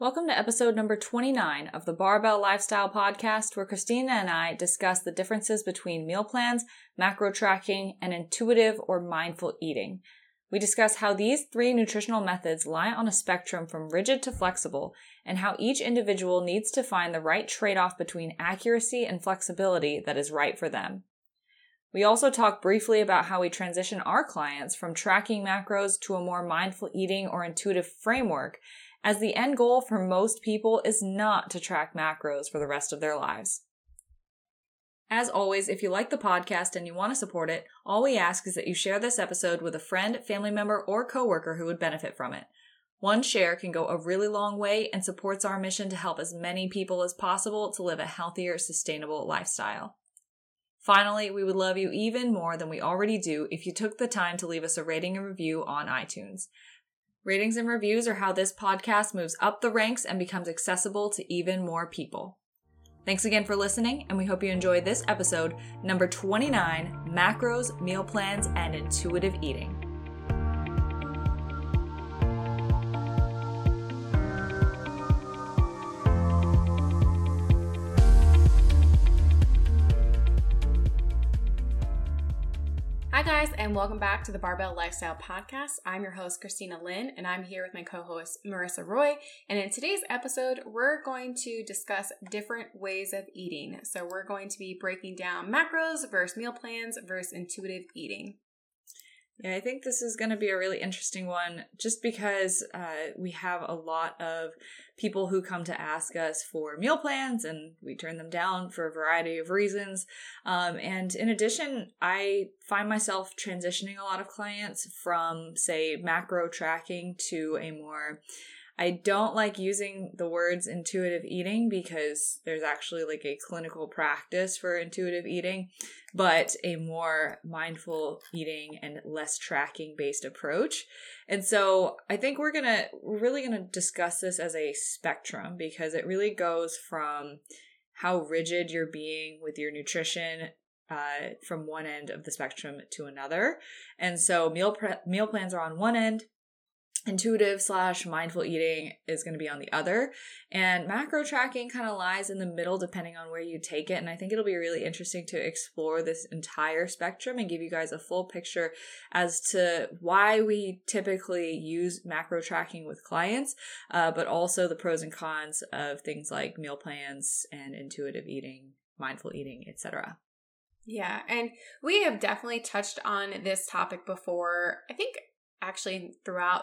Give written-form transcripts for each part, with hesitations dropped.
Welcome to episode number 29 of the Barbell Lifestyle Podcast, where Christina and I discuss the differences between meal plans, macro tracking, and intuitive or mindful eating. We discuss how these three nutritional methods lie on a spectrum from rigid to flexible, and how each individual needs to find the right trade-off between accuracy and flexibility that is right for them. We also talk briefly about how we transition our clients from tracking macros to a more mindful eating or intuitive framework, as the end goal for most people is not to track macros for the rest of their lives. As always, if you like the podcast and you want to support it, all we ask is that you share this episode with a friend, family member, or coworker who would benefit from it. One share can go a really long way and supports our mission to help as many people as possible to live a healthier, sustainable lifestyle. Finally, we would love you even more than we already do if you took the time to leave us a rating and review on iTunes. Ratings and reviews are how this podcast moves up the ranks and becomes accessible to even more people. Thanks again for listening, and we hope you enjoyed this episode, number 29, Macros, Meal Plans, and Intuitive Eating. Hi guys, and welcome back to the Barbell Lifestyle Podcast. I'm your host, Christina Lynn, and I'm here with my co-host, Marissa Roy. And in today's episode, we're going to discuss different ways of eating. So we're going to be breaking down macros versus meal plans versus intuitive eating. Yeah, I think this is going to be a really interesting one just because we have a lot of people who come to ask us for meal plans and we turn them down for a variety of reasons. And in addition, I find myself transitioning a lot of clients from, say, macro tracking to a more... I don't like using the words intuitive eating because there's actually like a clinical practice for intuitive eating, but a more mindful eating and less tracking based approach. And so I think we're really going to discuss this as a spectrum because it really goes from how rigid you're being with your nutrition from one end of the spectrum to another. And so meal plans are on one end. Intuitive/mindful eating is going to be on the other, and macro tracking kind of lies in the middle depending on where you take it. And I think it'll be really interesting to explore this entire spectrum and give you guys a full picture as to why we typically use macro tracking with clients, but also the pros and cons of things like meal plans and intuitive eating, mindful eating, etc. Yeah, and we have definitely touched on this topic before. I think actually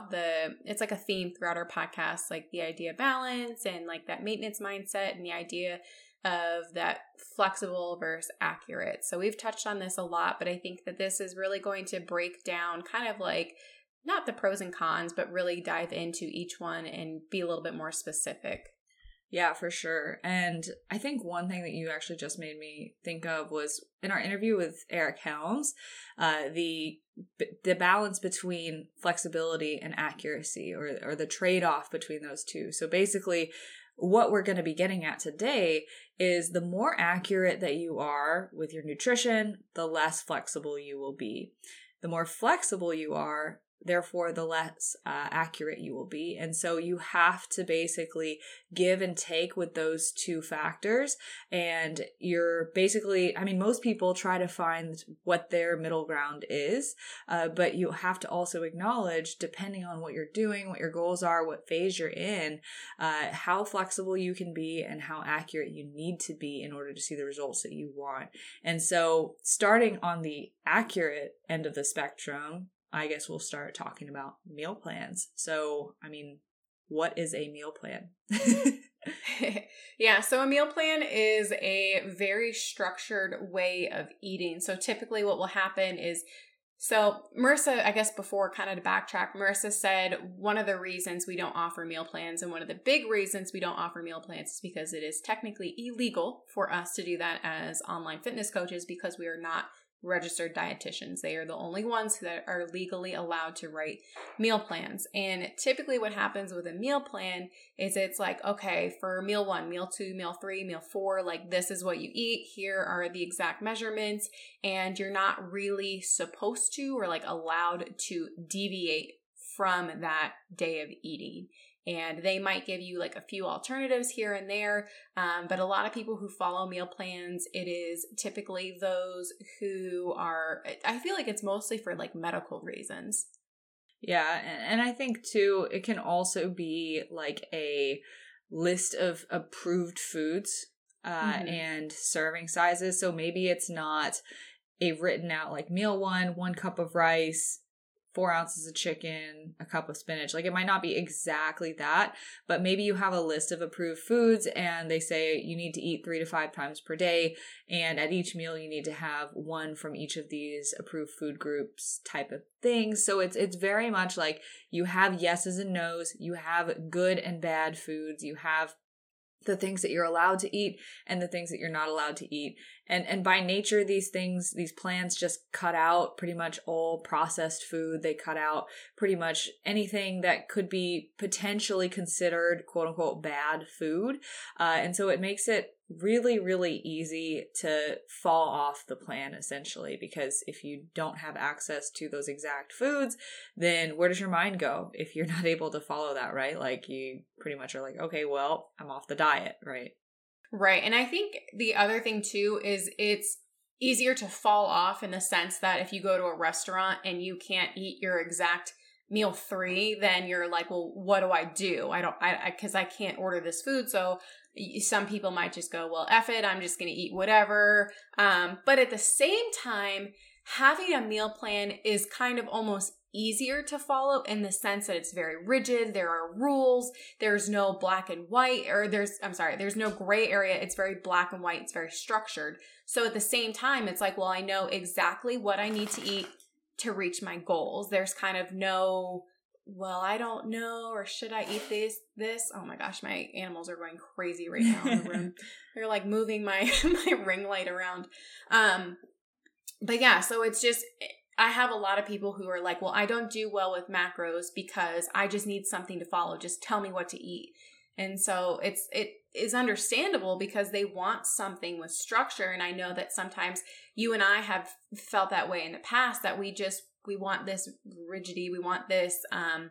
it's like a theme throughout our podcast, like the idea of balance and like that maintenance mindset and the idea of that flexible versus accurate. So we've touched on this a lot, but I think that this is really going to break down kind of like not the pros and cons, but really dive into each one and be a little bit more specific. Yeah, for sure. And I think one thing that you actually just made me think of was in our interview with Eric Helms, the balance between flexibility and accuracy or the trade-off between those two. So basically, what we're going to be getting at today is the more accurate that you are with your nutrition, the less flexible you will be. The more flexible you are, therefore, the less accurate you will be. And so you have to basically give and take with those two factors. And you're basically, most people try to find what their middle ground is, but you have to also acknowledge, depending on what you're doing, what your goals are, what phase you're in, how flexible you can be and how accurate you need to be in order to see the results that you want. And so starting on the accurate end of the spectrum, I guess we'll start talking about meal plans. So, what is a meal plan? Yeah, so a meal plan is a very structured way of eating. So typically what will happen is, Marissa, I guess before kind of to backtrack, Marissa said one of the reasons we don't offer meal plans and one of the big reasons we don't offer meal plans is because it is technically illegal for us to do that as online fitness coaches because we are not registered dietitians. They are the only ones that are legally allowed to write meal plans. And typically what happens with a meal plan is it's like, okay, for meal 1, meal 2, meal 3, meal 4, like this is what you eat. Here are the exact measurements. And you're not really supposed to or like allowed to deviate from that day of eating. and they might give you like a few alternatives here and there. But a lot of people who follow meal plans, it is typically those who are, I feel like it's mostly for like medical reasons. Yeah. And I think too, it can also be like a list of approved foods and serving sizes. So maybe it's not a written out like meal 1 cup of rice, 4 ounces of chicken, a cup of spinach. Like it might not be exactly that, but maybe you have a list of approved foods and they say you need to eat 3 to 5 times per day. And at each meal, you need to have one from each of these approved food groups type of things. So it's very much like you have yeses and nos, you have good and bad foods, you have the things that you're allowed to eat and the things that you're not allowed to eat. And by nature, these plans just cut out pretty much all processed food. They cut out pretty much anything that could be potentially considered quote unquote bad food. And so it makes it really, really easy to fall off the plan essentially, because if you don't have access to those exact foods, then where does your mind go if you're not able to follow that, right? Like you pretty much are like, okay, well, I'm off the diet, right? Right. And I think the other thing too is it's easier to fall off in the sense that if you go to a restaurant and you can't eat your exact meal 3, then you're like, well, what do I do? Because I can't order this food. So some people might just go, well, F it, I'm just going to eat whatever. But at the same time, having a meal plan is kind of almost easier to follow in the sense that it's very rigid. There are rules. There's no black and white, or there's no gray area. It's very black and white. It's very structured. So at the same time, it's like, well, I know exactly what I need to eat to reach my goals. There's kind of no, well, I don't know, or should I eat this? Oh my gosh, my animals are going crazy right now in the room. They're like moving my ring light around. But yeah, so it's just, I have a lot of people who are like, well, I don't do well with macros because I just need something to follow. Just tell me what to eat. And so it is understandable because they want something with structure. And I know that sometimes you and I have felt that way in the past, that we want this rigidity. We want this,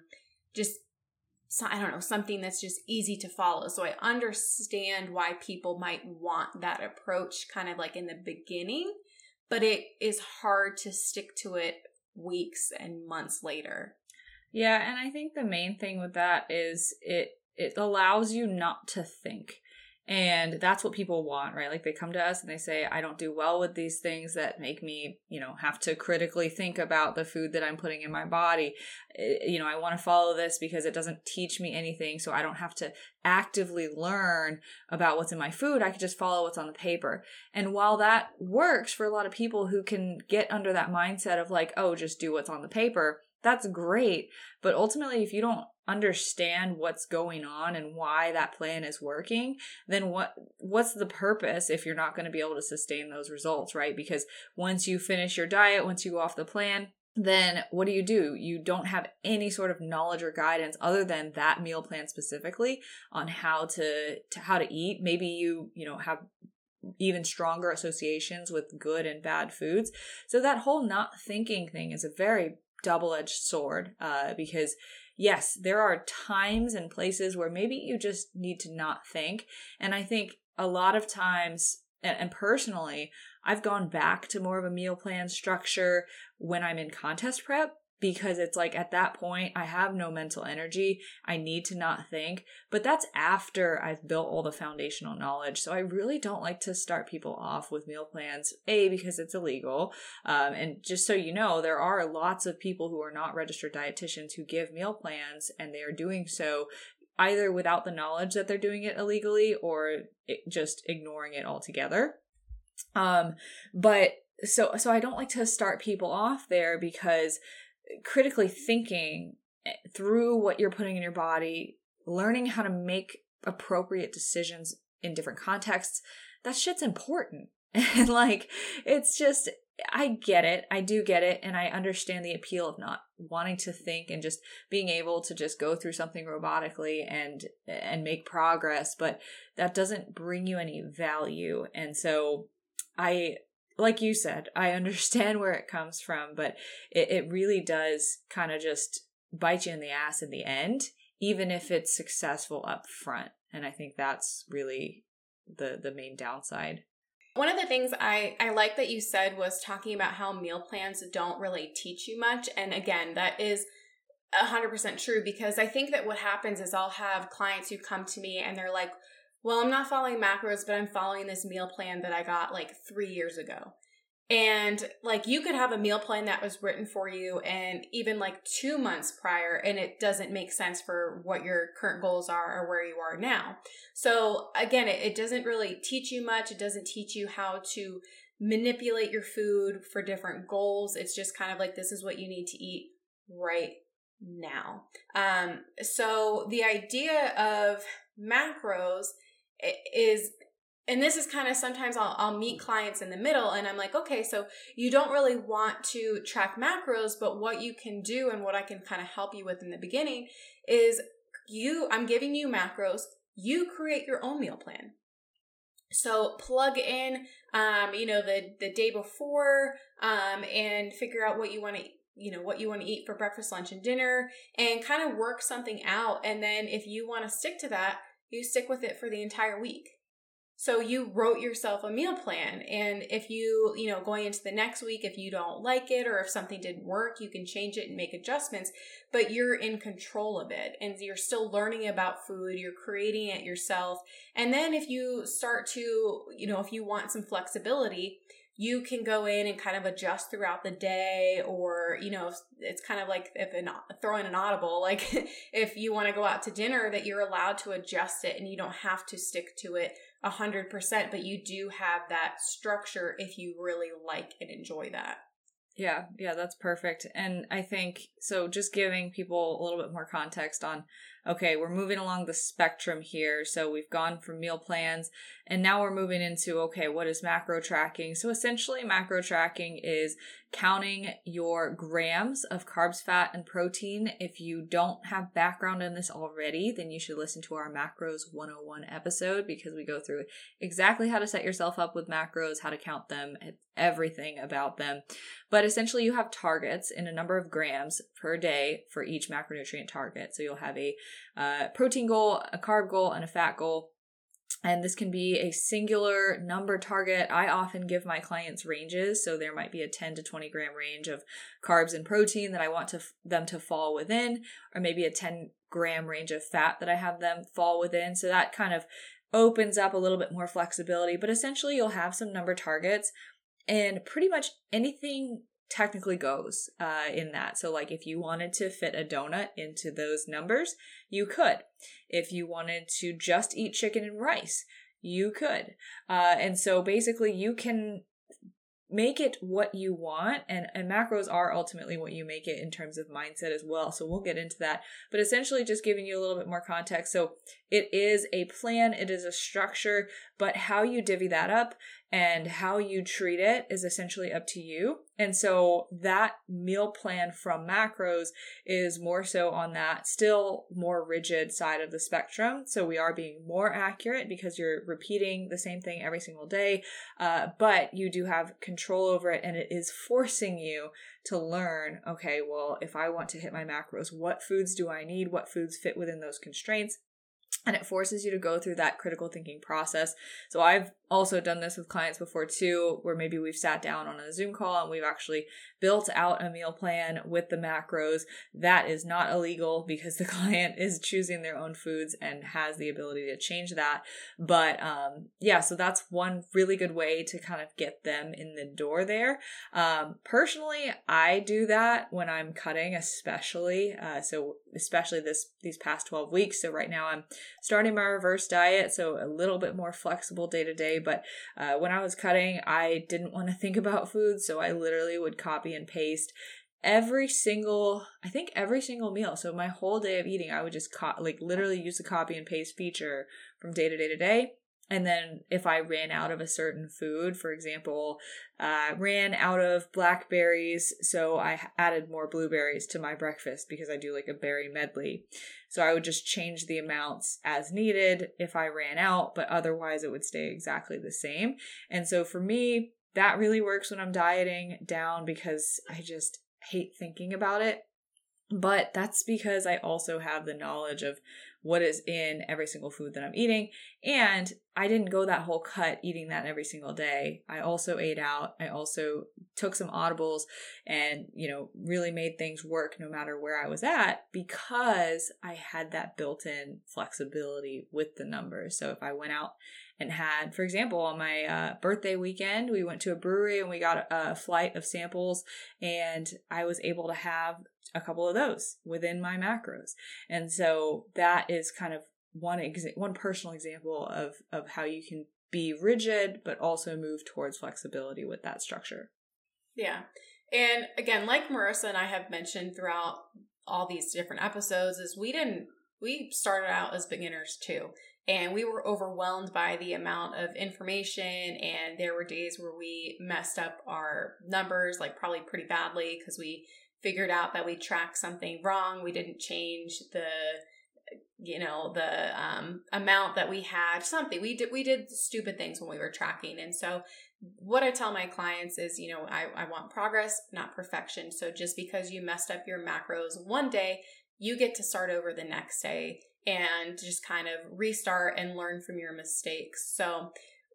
I don't know, something that's just easy to follow. So I understand why people might want that approach kind of like in the beginning, but it is hard to stick to it weeks and months later. Yeah, and I think the main thing with that is it allows you not to think. And that's what people want, right? Like they come to us and they say, I don't do well with these things that make me, have to critically think about the food that I'm putting in my body. I want to follow this because it doesn't teach me anything. So I don't have to actively learn about what's in my food. I can just follow what's on the paper. And while that works for a lot of people who can get under that mindset of like, oh, just do what's on the paper, that's great. But ultimately, if you don't understand what's going on and why that plan is working, then what's the purpose if you're not going to be able to sustain those results, right? Because once you finish your diet, once you go off the plan, then what do? You don't have any sort of knowledge or guidance other than that meal plan specifically on how to eat. Maybe you have even stronger associations with good and bad foods. So that whole not thinking thing is a very double-edged sword, because yes, there are times and places where maybe you just need to not think. And I think a lot of times, and personally, I've gone back to more of a meal plan structure when I'm in contest prep, because it's like at that point, I have no mental energy. I need to not think. But that's after I've built all the foundational knowledge. So I really don't like to start people off with meal plans, because it's illegal. And just so you know, there are lots of people who are not registered dietitians who give meal plans, and they are doing so either without the knowledge that they're doing it illegally or just ignoring it altogether. But so I don't like to start people off there, because critically thinking through what you're putting in your body, learning how to make appropriate decisions in different contexts, that shit's important. And like, it's just, I get it. I do get it. And I understand the appeal of not wanting to think and just being able to just go through something robotically and make progress. But that doesn't bring you any value. And so like you said, I understand where it comes from, but it really does kind of just bite you in the ass in the end even if it's successful up front. And I think that's really the main downside. One of the things I like that you said was talking about how meal plans don't really teach you much. And again, that is 100% true, because I think that what happens is I'll have clients who come to me and they're like, well, I'm not following macros, but I'm following this meal plan that I got like 3 years ago. And like you could have a meal plan that was written for you and even like 2 months prior, and it doesn't make sense for what your current goals are or where you are now. So again, it doesn't really teach you much. It doesn't teach you how to manipulate your food for different goals. It's just kind of like, this is what you need to eat right now. So the idea of macros is, and this is kind of, sometimes I'll meet clients in the middle and I'm like, okay, so you don't really want to track macros, but what you can do and what I can kind of help you with in the beginning is I'm giving you macros, you create your own meal plan. So plug in, the day before, and figure out what you want to eat for breakfast, lunch, and dinner, and kind of work something out. And then if you want to stick to that, you stick with it for the entire week. So you wrote yourself a meal plan. And if you going into the next week, if you don't like it or if something didn't work, you can change it and make adjustments, but you're in control of it and you're still learning about food. You're creating it yourself. And then if you start to, if you want some flexibility, you can go in and kind of adjust throughout the day, or, it's kind of like throw in an audible, like if you want to go out to dinner, that you're allowed to adjust it and you don't have to stick to it 100%, but you do have that structure if you really like and enjoy that. Yeah, that's perfect. And I think, so just giving people a little bit more context on, okay, we're moving along the spectrum here. So we've gone from meal plans and now we're moving into, okay, what is macro tracking? So essentially macro tracking is counting your grams of carbs, fat, and protein. If you don't have background in this already, then you should listen to our Macros 101 episode, because we go through exactly how to set yourself up with macros, how to count them, everything about them. But essentially you have targets in a number of grams per day for each macronutrient target. So you'll have a protein goal, a carb goal, and a fat goal. And this can be a singular number target. I often give my clients ranges. So there might be a 10 to 20 gram range of carbs and protein that I want them to fall within, or maybe a 10 gram range of fat that I have them fall within. So that kind of opens up a little bit more flexibility. But essentially you'll have some number targets, and pretty much anything technically goes in that. So like if you wanted to fit a donut into those numbers, you could. If you wanted to just eat chicken and rice, you could. And so basically you can make it what you want, and macros are ultimately what you make it in terms of mindset as well. So we'll get into that, but essentially just giving you a little bit more context. So it is a plan, it is a structure, but how you divvy that up and how you treat it is essentially up to you. And so that meal plan from macros is more so on that still more rigid side of the spectrum. So we are being more accurate because you're repeating the same thing every single day, but you do have control over it, and it is forcing you to learn, okay, well, if I want to hit my macros, what foods do I need? What foods fit within those constraints? And it forces you to go through that critical thinking process. So I've also done this with clients before too, where maybe we've sat down on a Zoom call and we've actually built out a meal plan with the macros. That is not illegal because the client is choosing their own foods and has the ability to change that. But so that's one really good way to kind of get them in the door there. Personally, I do that when I'm cutting, especially these past 12 weeks. So right now I'm starting my reverse diet, so a little bit more flexible day to day. But when I was cutting, I didn't want to think about food, so I literally would copy and paste every single meal. So my whole day of eating, I would just literally use the copy and paste feature from day to day to day. And then if I ran out of a certain food, for example, ran out of blackberries, so I added more blueberries to my breakfast because I do like a berry medley. So I would just change the amounts as needed if I ran out, but otherwise it would stay exactly the same. And so for me, that really works when I'm dieting down because I just hate thinking about it. But that's because I also have the knowledge of what is in every single food that I'm eating. And I didn't go that whole cut eating that every single day. I also ate out. I also took some audibles and, really made things work no matter where I was at, because I had that built-in flexibility with the numbers. So if I went out and had, for example, on my birthday weekend, we went to a brewery and we got a flight of samples, and I was able to have a couple of those within my macros. And so that is kind of one personal example of how you can be rigid, but also move towards flexibility with that structure. Yeah. And again, like Marissa and I have mentioned throughout all these different episodes, is we started out as beginners too. And we were overwhelmed by the amount of information, and there were days where we messed up our numbers, like probably pretty badly, because we figured out that we tracked something wrong. We didn't change the amount that we had, something. We did stupid things when we were tracking. And so what I tell my clients is, I want progress, not perfection. So just because you messed up your macros one day, you get to start over the next day and just kind of restart and learn from your mistakes. So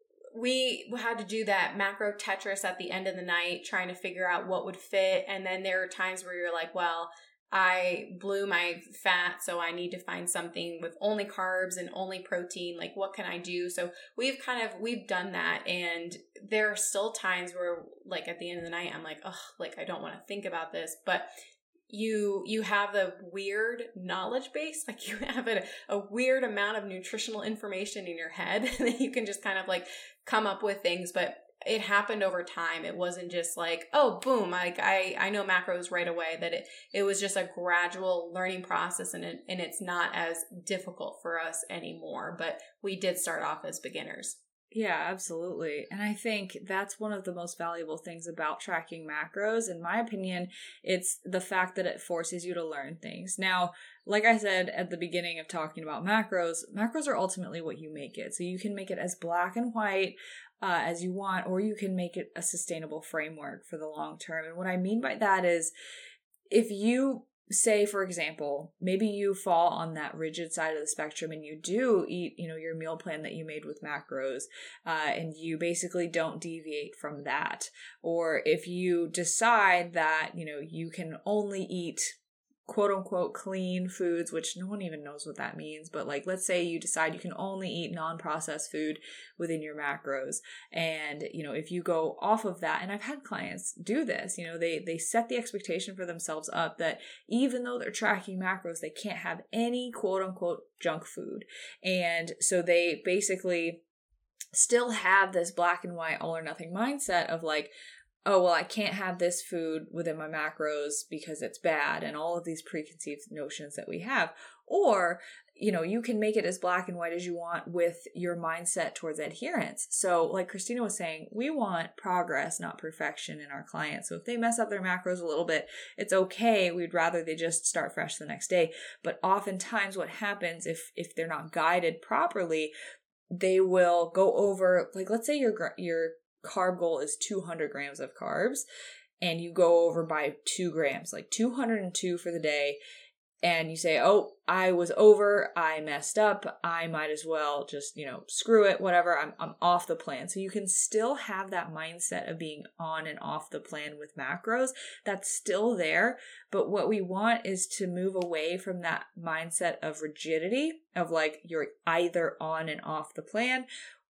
we had to do that macro Tetris at the end of the night, trying to figure out what would fit. And then there are times where you're like, well, I blew my fat, so I need to find something with only carbs and only protein. Like, what can I do? So we've done that. And there are still times where, like, at the end of the night, I'm like, oh, like, I don't want to think about this. But you have the weird knowledge base, like you have a weird amount of nutritional information in your head that you can just kind of like come up with things. But it happened over time. It wasn't just like, oh, boom, like I know macros right away. That it was just a gradual learning process, and it's not as difficult for us anymore. But we did start off as beginners. Yeah, absolutely. And I think that's one of the most valuable things about tracking macros. In my opinion, it's the fact that it forces you to learn things. Now, like I said at the beginning of talking about macros are ultimately what you make it. So you can make it as black and white as you want, or you can make it a sustainable framework for the long term. And what I mean by that is, if you say, for example, maybe you fall on that rigid side of the spectrum and you do eat, your meal plan that you made with macros, and you basically don't deviate from that. Or if you decide that, you can only eat quote unquote clean foods, which no one even knows what that means. But like, let's say you decide you can only eat non-processed food within your macros. And, if you go off of that, and I've had clients do this, they set the expectation for themselves up that even though they're tracking macros, they can't have any quote unquote junk food. And so they basically still have this black and white all or nothing mindset of like, oh, well, I can't have this food within my macros because it's bad, and all of these preconceived notions that we have. Or, you can make it as black and white as you want with your mindset towards adherence. So like Christina was saying, we want progress, not perfection in our clients. So if they mess up their macros a little bit, it's okay. We'd rather they just start fresh the next day. But oftentimes what happens if they're not guided properly, they will go over, like, let's say your carb goal is 200 grams of carbs, and you go over by 2 grams, like 202 for the day, and you say, oh, I was over, I messed up, I might as well just, screw it, whatever, I'm off the plan. So you can still have that mindset of being on and off the plan with macros. That's still there, but what we want is to move away from that mindset of rigidity, of like you're either on and off the plan,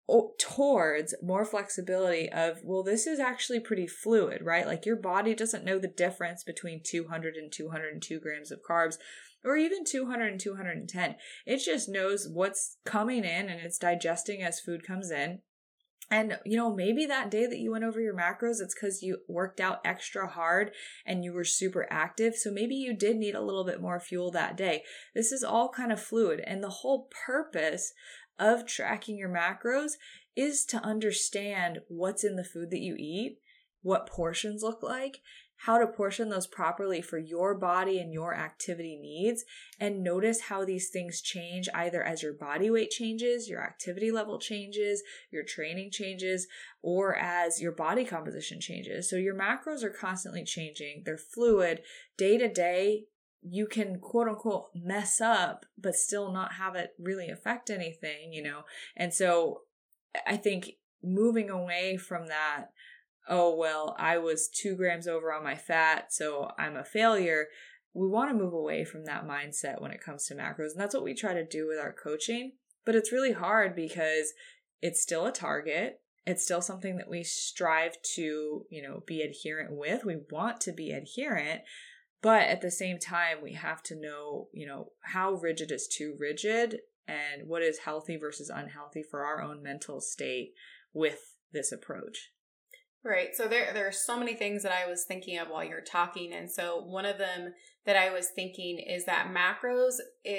towards more flexibility of, well, this is actually pretty fluid, right? Like your body doesn't know the difference between 200 and 202 grams of carbs, or even 200 and 210. It just knows what's coming in and it's digesting as food comes in. And, maybe that day that you went over your macros, it's because you worked out extra hard and you were super active. So maybe you did need a little bit more fuel that day. This is all kind of fluid. And the whole purpose of tracking your macros is to understand what's in the food that you eat, what portions look like, how to portion those properly for your body and your activity needs, and notice how these things change either as your body weight changes, your activity level changes, your training changes, or as your body composition changes. So your macros are constantly changing. They're fluid. Day to day, you can quote unquote mess up, but still not have it really affect anything, And so I think moving away from that, oh, well, I was 2 grams over on my fat, so I'm a failure. We want to move away from that mindset when it comes to macros. And that's what we try to do with our coaching. But it's really hard because it's still a target. It's still something that we strive to, be adherent with. We want to be adherent. But at the same time, we have to know, how rigid is too rigid and what is healthy versus unhealthy for our own mental state with this approach. Right. So there are so many things that I was thinking of while you're talking. And so one of them that I was thinking is that macro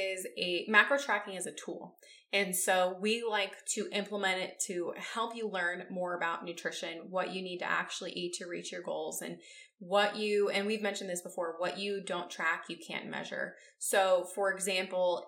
tracking is a tool. And so we like to implement it to help you learn more about nutrition, what you need to actually eat to reach your goals, and and we've mentioned this before, what you don't track, you can't measure. So for example,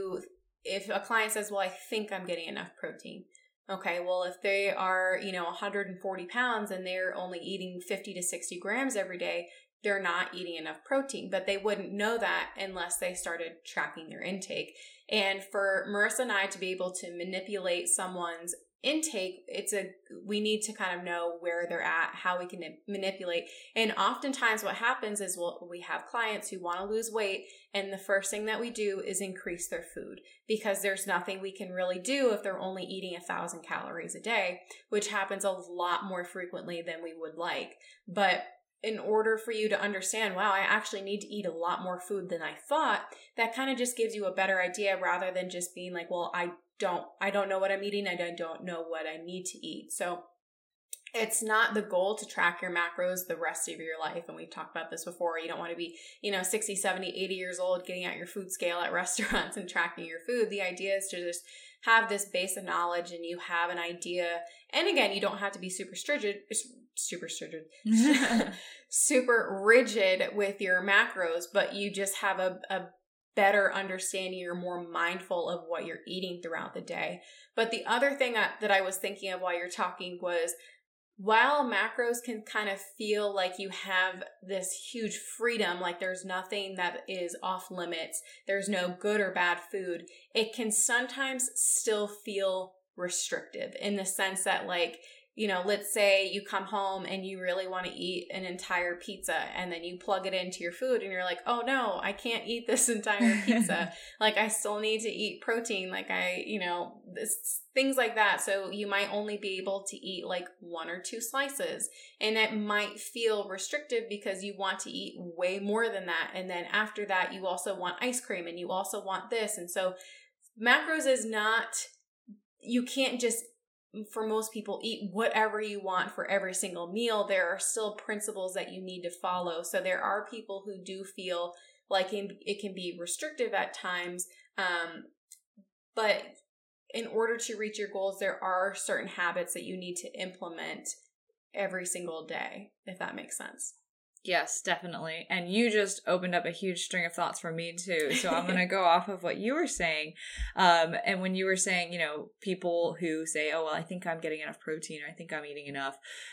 if a client says, well, I think I'm getting enough protein. Okay, well, if they are, 140 pounds and they're only eating 50 to 60 grams every day, they're not eating enough protein. But they wouldn't know that unless they started tracking their intake. And for Marissa and I to be able to manipulate someone's intake, we need to kind of know where they're at, how we can manipulate. And oftentimes what happens is we have clients who want to lose weight, and the first thing that we do is increase their food, because there's nothing we can really do if they're only eating 1,000 calories a day, which happens a lot more frequently than we would like. But in order for you to understand, wow, I actually need to eat a lot more food than I thought, that kind of just gives you a better idea, rather than just being like, well, I don't know what I'm eating. I don't know what I need to eat. So it's not the goal to track your macros the rest of your life. And we've talked about this before. You don't want to be, 60, 70, 80 years old, getting out your food scale at restaurants and tracking your food. The idea is to just have this base of knowledge, and you have an idea. And again, you don't have to be super rigid with your macros, but you just have a better understanding. You're more mindful of what you're eating throughout the day. But the other thing that I was thinking of while you're talking was, while macros can kind of feel like you have this huge freedom, like there's nothing that is off limits, there's no good or bad food, it can sometimes still feel restrictive, in the sense that, like, let's say you come home and you really want to eat an entire pizza, and then you plug it into your food and you're like, oh no, I can't eat this entire pizza. Like, I still need to eat protein. Like things like that. So you might only be able to eat like 1 or 2 slices, and it might feel restrictive because you want to eat way more than that. And then after that, you also want ice cream, and you also want this. And so macros is not, you can't just, for most people, eat whatever you want for every single meal. There are still principles that you need to follow. So there are people who do feel like it can be restrictive at times. But in order to reach your goals, there are certain habits that you need to implement every single day, if that makes sense. Yes, definitely. And you just opened up a huge string of thoughts for me too. So I'm going to go off of what you were saying. And when you were saying, people who say, oh, well, I think I'm getting enough protein, or I think I'm eating enough,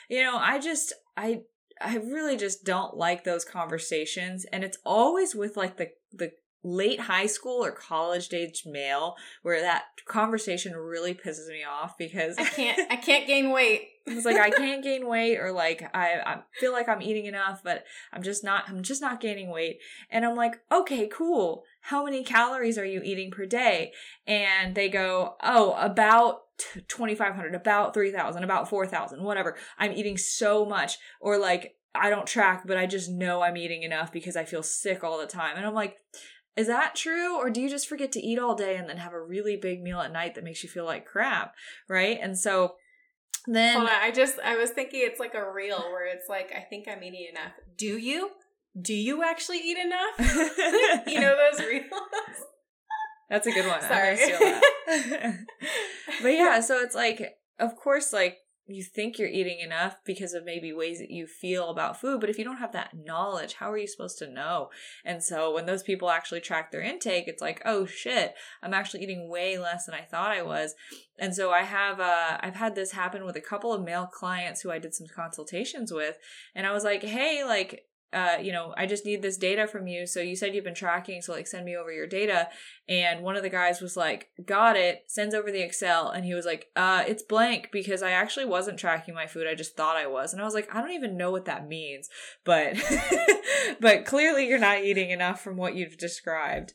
I really just don't like those conversations. And it's always with like the late high school or college age male, where that conversation really pisses me off, because I can't gain weight. It's like, I can't gain weight, or like I feel like I'm eating enough, but I'm just not gaining weight. And I'm like, okay, cool. How many calories are you eating per day? And they go, oh, about 2,500, about 3,000, about 4,000, whatever. I'm eating so much. Or like, I don't track, but I just know I'm eating enough because I feel sick all the time. And I'm like, is that true? Or do you just forget to eat all day and then have a really big meal at night that makes you feel like crap? Right? And so then hold on, I was thinking it's like a reel where it's like, I think I'm eating enough. Do you actually eat enough? You know those reels? That's a good one. Sorry. I'm gonna steal that. But yeah, so it's like, of course, like, you think you're eating enough because of maybe ways that you feel about food, but if you don't have that knowledge, how are you supposed to know? And so when those people actually track their intake, it's like, oh shit, I'm actually eating way less than I thought I was. And so I've had this happen with a couple of male clients who I did some consultations with, and I was like, hey, like, I just need this data from you. So you said you've been tracking, so like send me over your data. And one of the guys was like, got it, sends over the Excel. And he was like, it's blank because I actually wasn't tracking my food. I just thought I was. And I was like, I don't even know what that means, but, but clearly you're not eating enough from what you've described.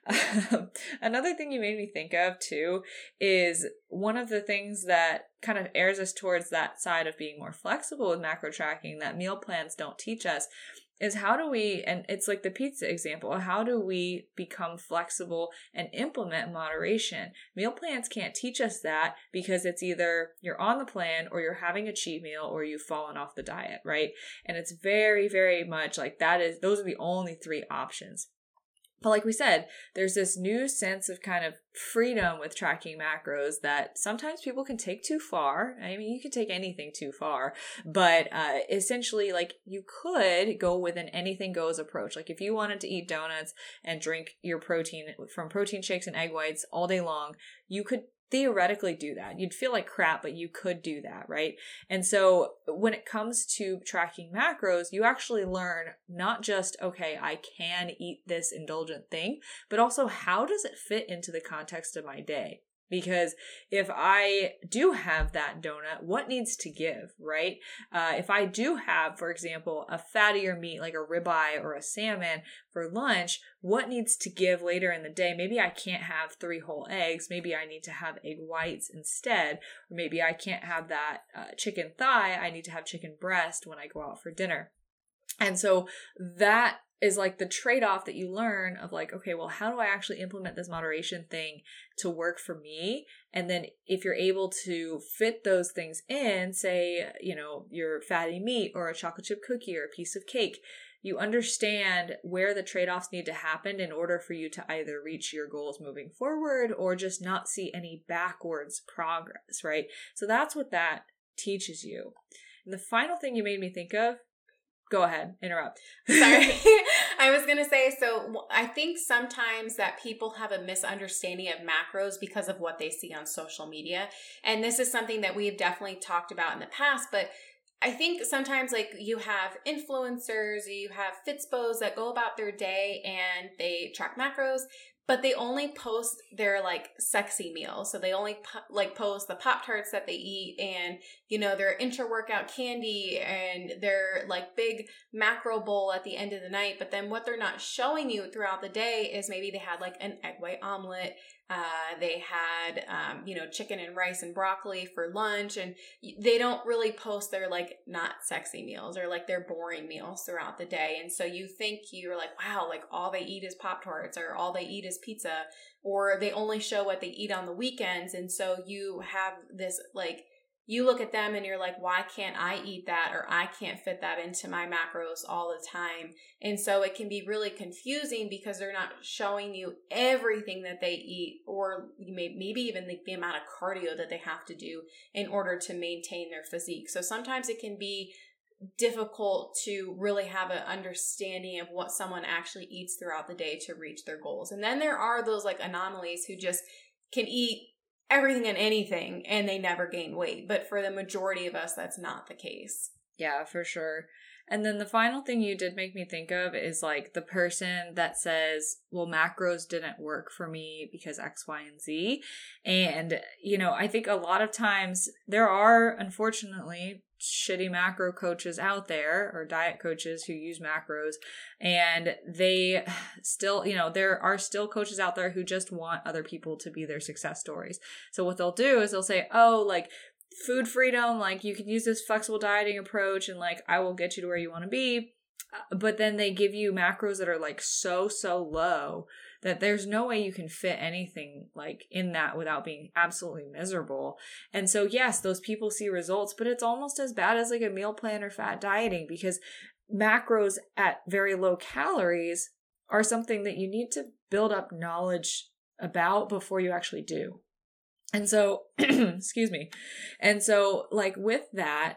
Another thing you made me think of too is one of the things that kind of airs us towards that side of being more flexible with macro tracking that meal plans don't teach us is how do we, and it's like the pizza example, how do we become flexible and implement moderation? Meal plans can't teach us that because it's either you're on the plan or you're having a cheat meal or you've fallen off the diet, right? And it's very, very much like those are the only three options. But like we said, there's this new sense of kind of freedom with tracking macros that sometimes people can take too far. I mean, you can take anything too far, but essentially, like, you could go with an anything goes approach. Like, if you wanted to eat donuts and drink your protein from protein shakes and egg whites all day long, you could theoretically do that. You'd feel like crap, but you could do that, right? And so when it comes to tracking macros, you actually learn not just, okay, I can eat this indulgent thing, but also how does it fit into the context of my day? Because if I do have that donut, what needs to give, right? If I do have, for example, a fattier meat like a ribeye or a salmon for lunch, what needs to give later in the day? Maybe I can't have 3 whole eggs. Maybe I need to have egg whites instead. Or maybe I can't have that chicken thigh. I need to have chicken breast when I go out for dinner. And so that is like the trade-off that you learn of like, okay, well, how do I actually implement this moderation thing to work for me? And then if you're able to fit those things in, say, your fatty meat or a chocolate chip cookie or a piece of cake, you understand where the trade-offs need to happen in order for you to either reach your goals moving forward or just not see any backwards progress, right? So that's what that teaches you. And the final thing you made me think of, go ahead, interrupt. Sorry. I was going to say, so I think sometimes that people have a misunderstanding of macros because of what they see on social media. And this is something that we've definitely talked about in the past, but I think sometimes like you have influencers, you have Fitspos that go about their day and they track macros, but they only post their like sexy meals. So they only post the Pop-Tarts that they eat and, their intra-workout candy and their like big macro bowl at the end of the night. But then what they're not showing you throughout the day is maybe they had like an egg white omelet. They had, chicken and rice and broccoli for lunch, and they don't really post their like not sexy meals or like their boring meals throughout the day. And so you think you're like, wow, like all they eat is Pop-Tarts or all they eat is pizza, or they only show what they eat on the weekends. And so you have this like, you look at them and you're like, why can't I eat that? Or I can't fit that into my macros all the time. And so it can be really confusing because they're not showing you everything that they eat, or maybe even the amount of cardio that they have to do in order to maintain their physique. So sometimes it can be difficult to really have an understanding of what someone actually eats throughout the day to reach their goals. And then there are those like anomalies who just can eat everything and anything and they never gain weight. But for the majority of us, that's not the case. Yeah, for sure. And then the final thing you did make me think of is like the person that says, well, macros didn't work for me because X, Y, and Z. And, I think a lot of times there are, unfortunately, shitty macro coaches out there or diet coaches who use macros, and they still, there are still coaches out there who just want other people to be their success stories. So what they'll do is they'll say, oh, like, food freedom, like you can use this flexible dieting approach and like I will get you to where you want to be. But then they give you macros that are like so low that there's no way you can fit anything like in that without being absolutely miserable. And so yes, those people see results, but it's almost as bad as like a meal plan or fat dieting, because macros at very low calories are something that you need to build up knowledge about before you actually do. And so, excuse me. And so like with that,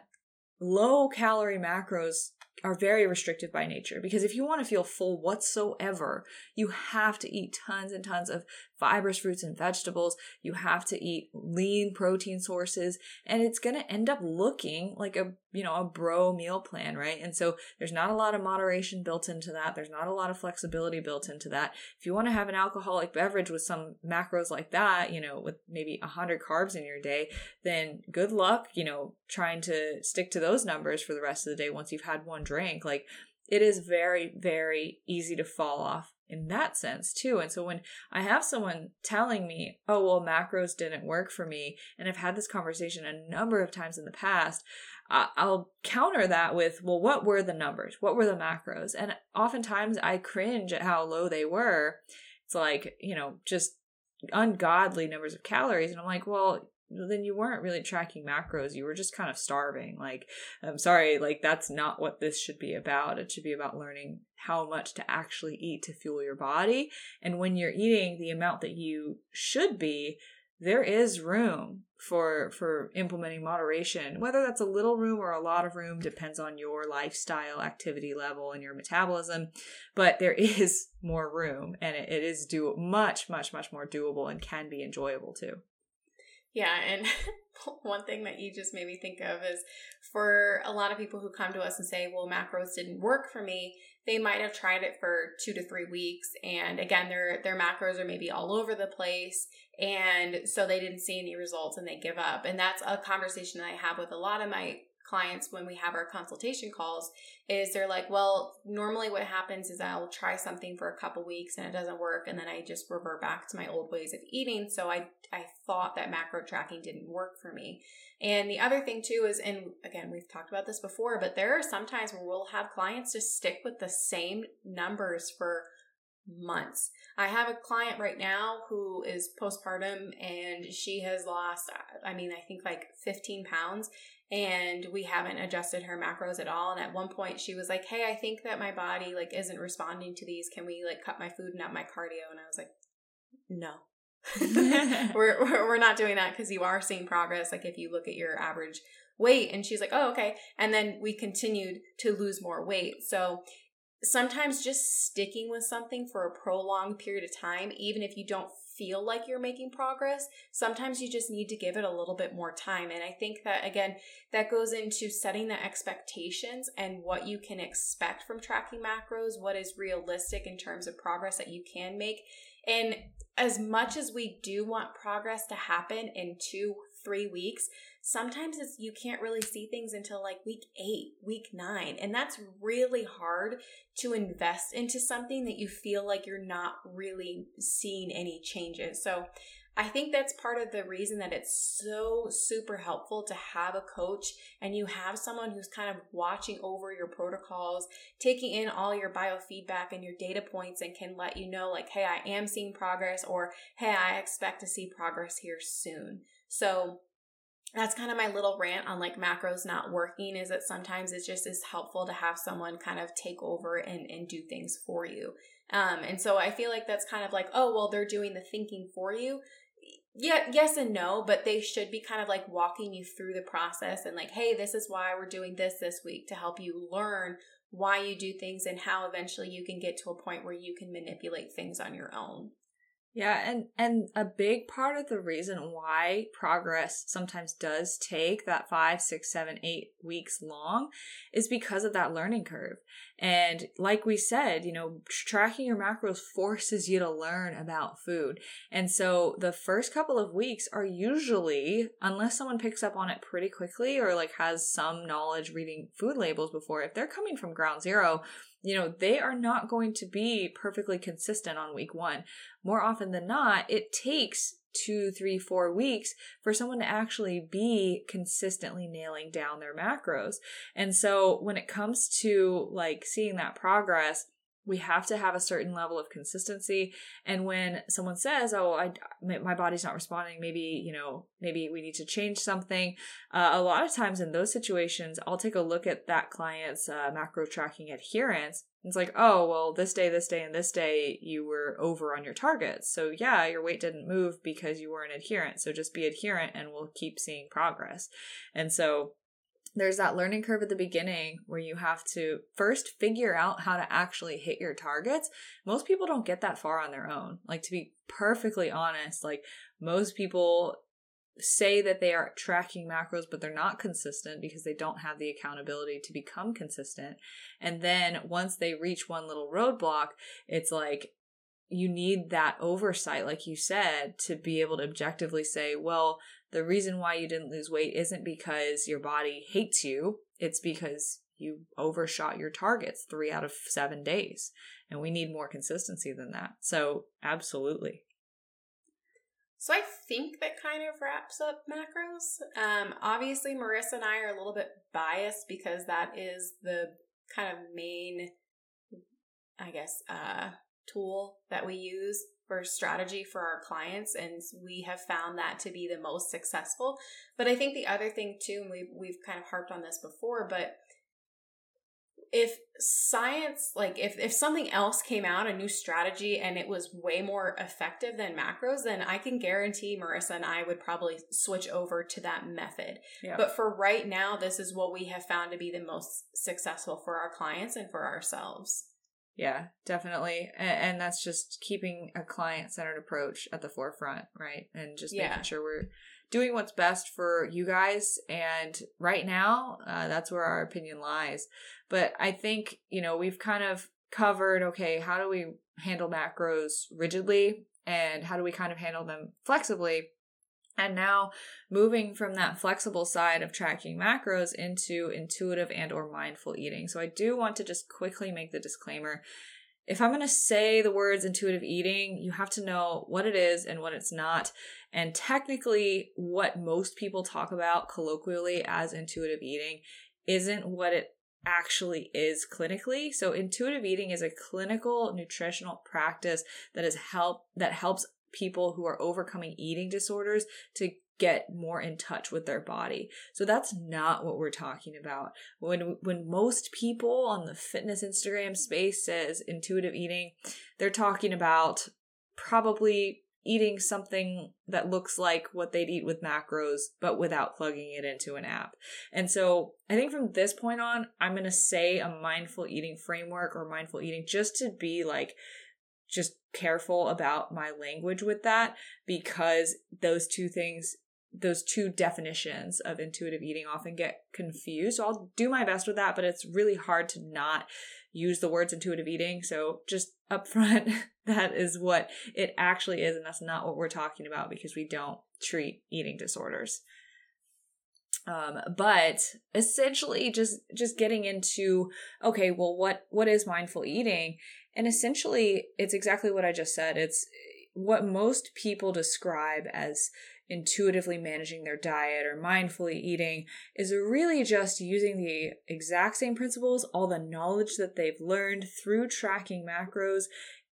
low calorie macros are very restrictive by nature, because if you want to feel full whatsoever, you have to eat tons and tons of fibrous fruits and vegetables. You have to eat lean protein sources, and it's going to end up looking like a a bro meal plan, right? And so there's not a lot of moderation built into that. There's not a lot of flexibility built into that. If you want to have an alcoholic beverage with some macros like that, with maybe 100 carbs in your day, then good luck, trying to stick to those numbers for the rest of the day once you've had one drink. Like, it is very, very easy to fall off in that sense too. And so when I have someone telling me, oh, well, macros didn't work for me, and I've had this conversation a number of times in the past, I'll counter that with, well, what were the numbers? What were the macros? And oftentimes I cringe at how low they were. It's like, just ungodly numbers of calories. And I'm like, well, then you weren't really tracking macros. You were just kind of starving. Like, I'm sorry, like, that's not what this should be about. It should be about learning how much to actually eat to fuel your body. And when you're eating the amount that you should be, there is room for implementing moderation. Whether that's a little room or a lot of room depends on your lifestyle, activity level, and your metabolism. But there is more room, and it is much, much, much more doable and can be enjoyable too. Yeah, and one thing that you just made me think of is for a lot of people who come to us and say, well, macros didn't work for me, they might have tried it for 2 to 3 weeks. And again, their macros are maybe all over the place. And so they didn't see any results and they give up. And that's a conversation that I have with a lot of my clients when we have our consultation calls, is they're like, well, normally what happens is I'll try something for a couple weeks and it doesn't work, and then I just revert back to my old ways of eating. So I thought that macro tracking didn't work for me. And the other thing too is, and again, we've talked about this before, but there are some times where we'll have clients just stick with the same numbers for months. I have a client right now who is postpartum, and she has lost, I think like 15 pounds, and we haven't adjusted her macros at all. And at one point she was like, hey, I think that my body like isn't responding to these. Can we like cut my food and up my cardio? And I was like, no. we're not doing that, because you are seeing progress. Like, if you look at your average weight. And she's like, oh, okay. And then we continued to lose more weight. So sometimes just sticking with something for a prolonged period of time, even if you don't feel like you're making progress, sometimes you just need to give it a little bit more time. And I think that, again, that goes into setting the expectations and what you can expect from tracking macros, what is realistic in terms of progress that you can make. And as much as we do want progress to happen in 2-3 weeks, sometimes you can't really see things until like week 8, week 9. And that's really hard to invest into something that you feel like you're not really seeing any changes. So I think that's part of the reason that it's so super helpful to have a coach, and you have someone who's kind of watching over your protocols, taking in all your biofeedback and your data points, and can let you know like, hey, I am seeing progress, or hey, I expect to see progress here soon. So that's kind of my little rant on like macros not working, is that sometimes it just is helpful to have someone kind of take over and do things for you. And so I feel like that's kind of like, oh, well, they're doing the thinking for you. Yeah, yes and no, but they should be kind of like walking you through the process and like, hey, this is why we're doing this week, to help you learn why you do things and how eventually you can get to a point where you can manipulate things on your own. Yeah, and a big part of the reason why progress sometimes does take that 5, 6, 7, 8 weeks long is because of that learning curve. And like we said, tracking your macros forces you to learn about food. And so the first couple of weeks are usually, unless someone picks up on it pretty quickly or like has some knowledge reading food labels before, if they're coming from ground zero, they are not going to be perfectly consistent on week 1. More often than not, it takes 2, 3, 4 weeks for someone to actually be consistently nailing down their macros. And so when it comes to like seeing that progress, we have to have a certain level of consistency. And when someone says, oh, my body's not responding, maybe we need to change something. A lot of times in those situations, I'll take a look at that client's macro tracking adherence. It's like, oh, well, this day, and this day, you were over on your targets. So yeah, your weight didn't move because you weren't adherent. So just be adherent and we'll keep seeing progress. And so there's that learning curve at the beginning where you have to first figure out how to actually hit your targets. Most people don't get that far on their own. Like, to be perfectly honest, like most people say that they are tracking macros, but they're not consistent because they don't have the accountability to become consistent. And then once they reach one little roadblock, it's like you need that oversight, like you said, to be able to objectively say, well, the reason why you didn't lose weight isn't because your body hates you. It's because you overshot your targets 3 out of 7 days. And we need more consistency than that. So absolutely. So I think that kind of wraps up macros. Obviously, Marissa and I are a little bit biased because that is the kind of main, I guess, tool that we use for strategy for our clients, and we have found that to be the most successful. But I think the other thing too, and we've kind of harped on this before, but if science, like if something else came out, a new strategy, and it was way more effective than macros, then I can guarantee Marissa and I would probably switch over to that method. Yeah. But for right now, this is what we have found to be the most successful for our clients and for ourselves. Yeah, definitely. And that's just keeping a client-centered approach at the forefront, right? And just making sure we're doing what's best for you guys. And right now, that's where our opinion lies. But I think, we've kind of covered, okay, how do we handle macros rigidly? And how do we kind of handle them flexibly? And now moving from that flexible side of tracking macros into intuitive and or mindful eating. So I do want to just quickly make the disclaimer. If I'm going to say the words intuitive eating, you have to know what it is and what it's not. And technically, what most people talk about colloquially as intuitive eating isn't what it actually is clinically. So intuitive eating is a clinical nutritional practice that helps people who are overcoming eating disorders to get more in touch with their body. So that's not what we're talking about. When most people on the fitness Instagram space says intuitive eating, they're talking about probably eating something that looks like what they'd eat with macros, but without plugging it into an app. And so I think from this point on, I'm going to say a mindful eating framework or mindful eating just to be just careful about my language with that, because those two definitions of intuitive eating often get confused. So I'll do my best with that, but it's really hard to not use the words intuitive eating. So just upfront, that is what it actually is. And that's not what we're talking about because we don't treat eating disorders. But essentially just getting into, okay, well, what is mindful eating? And essentially it's exactly what I just said. It's what most people describe as intuitively managing their diet or mindfully eating is really just using the exact same principles, all the knowledge that they've learned through tracking macros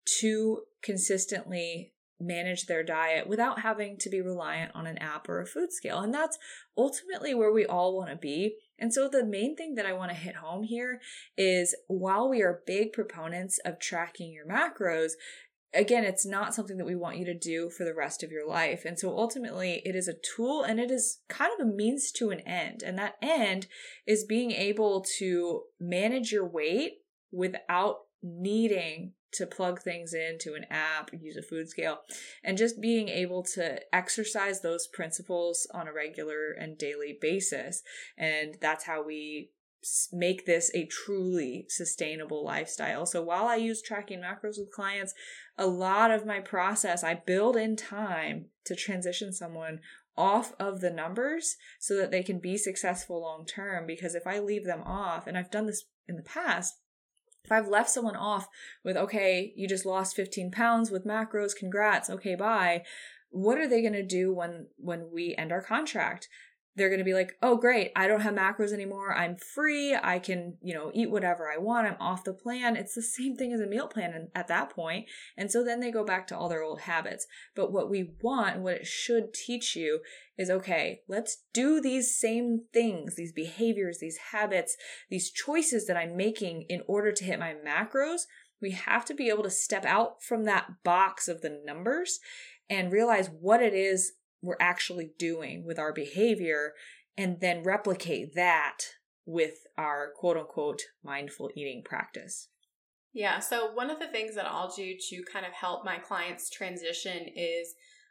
to consistently manage their diet without having to be reliant on an app or a food scale. And that's ultimately where we all want to be. And so the main thing that I want to hit home here is while we are big proponents of tracking your macros, again, it's not something that we want you to do for the rest of your life. And so ultimately it is a tool and it is kind of a means to an end. And that end is being able to manage your weight without needing to plug things into an app, use a food scale, and just being able to exercise those principles on a regular and daily basis. And that's how we make this a truly sustainable lifestyle. So while I use tracking macros with clients, a lot of my process, I build in time to transition someone off of the numbers so that they can be successful long term. Because if I leave them off, and I've done this in the past, if I've left someone off with, okay, you just lost 15 pounds with macros, congrats, okay, bye. What are they going to do when we end our contract? They're going to be like, oh, great, I don't have macros anymore. I'm free. I can, eat whatever I want. I'm off the plan. It's the same thing as a meal plan at that point. And so then they go back to all their old habits. But what we want, what it should teach you is, okay, let's do these same things, these behaviors, these habits, these choices that I'm making in order to hit my macros. We have to be able to step out from that box of the numbers and realize what it is we're actually doing with our behavior, and then replicate that with our quote unquote mindful eating practice. Yeah. So one of the things that I'll do to kind of help my clients transition is,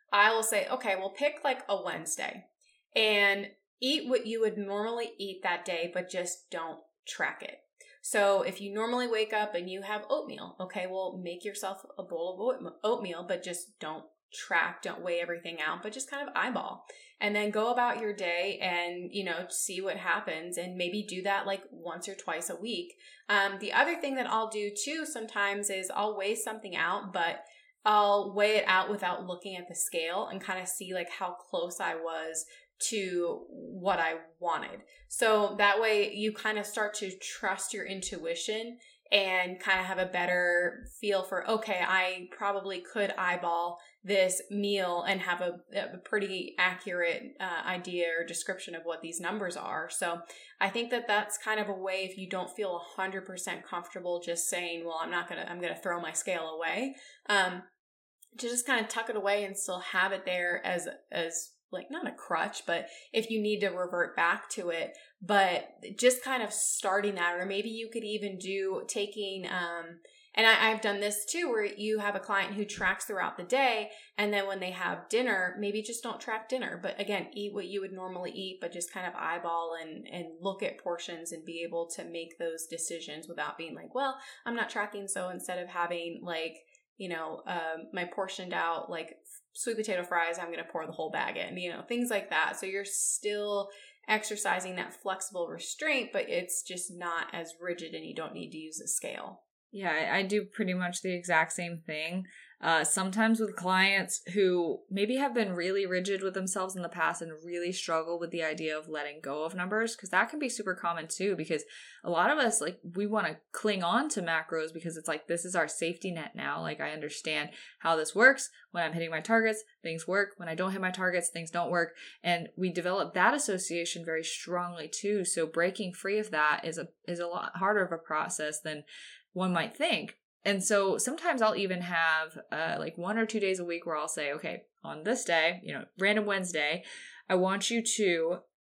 I will say, okay, well, pick like a Wednesday and eat what you would normally eat that day, but just don't track it. So if you normally wake up and you have oatmeal, okay, well, make yourself a bowl of oatmeal, but just don't track, don't weigh everything out, but just kind of eyeball, and then go about your day and, see what happens, and maybe do that like once or twice a week. The other thing that I'll do too sometimes is I'll weigh something out, but I'll weigh it out without looking at the scale and kind of see like how close I was to what I wanted. So that way you kind of start to trust your intuition and kind of have a better feel for, okay, I probably could eyeball this meal and have a pretty accurate idea or description of what these numbers are. So I think that that's kind of a way, if you don't feel 100% comfortable just saying, well, I'm going to throw my scale away, to just kind of tuck it away and still have it there as like not a crutch, but if you need to revert back to it, but just kind of starting that. Or maybe you could even do taking, and I've done this too, where you have a client who tracks throughout the day, and then when they have dinner, maybe just don't track dinner, but again, eat what you would normally eat, but just kind of eyeball and look at portions and be able to make those decisions without being like, well, I'm not tracking. So instead of having like, my portioned out like sweet potato fries, I'm going to pour the whole bag in, things like that. So you're still exercising that flexible restraint, but it's just not as rigid and you don't need to use a scale. Yeah, I do pretty much the exact same thing. Sometimes with clients who maybe have been really rigid with themselves in the past and really struggle with the idea of letting go of numbers, because that can be super common too, because a lot of us, like, we want to cling on to macros because it's like, this is our safety net now. Like, I understand how this works. When I'm hitting my targets, things work. When I don't hit my targets, things don't work. And we develop that association very strongly too. So breaking free of that is a lot harder of a process than one might think. And so sometimes I'll even have like 1 or 2 days a week where I'll say, okay, on this day, random Wednesday, I want you to